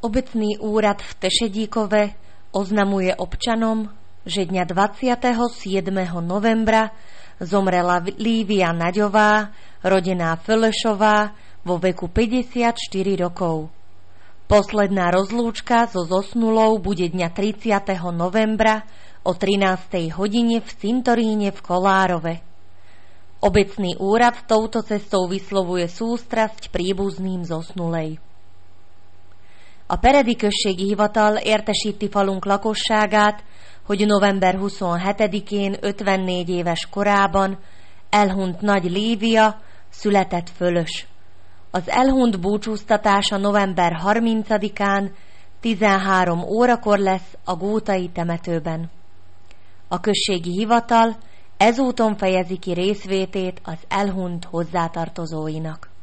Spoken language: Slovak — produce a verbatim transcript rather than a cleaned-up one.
Obecný úrad v Tešedíkove oznamuje občanom, že dňa dvadsiateho siedmeho novembra zomrela Lívia Naďová, rodená Felešová, vo veku päťdesiatštyri rokov. Posledná rozlúčka so zosnulou bude dňa tridsiateho novembra o trinástej hodine v cintoríne v Kolárove. Obecný úrad touto cestou vyslovuje sústrasť príbuzným zosnulej. A Peredi községi hivatal értesíti falunk lakosságát, hogy november huszonhetedikén ötvennégy éves korában elhunyt Nagy Lívia, született Fölös. Az elhunyt búcsúztatása november harmincadikán tizenhárom órakor lesz a gótai temetőben. A községi hivatal ezúton fejezi ki részvétét az elhunyt hozzátartozóinak.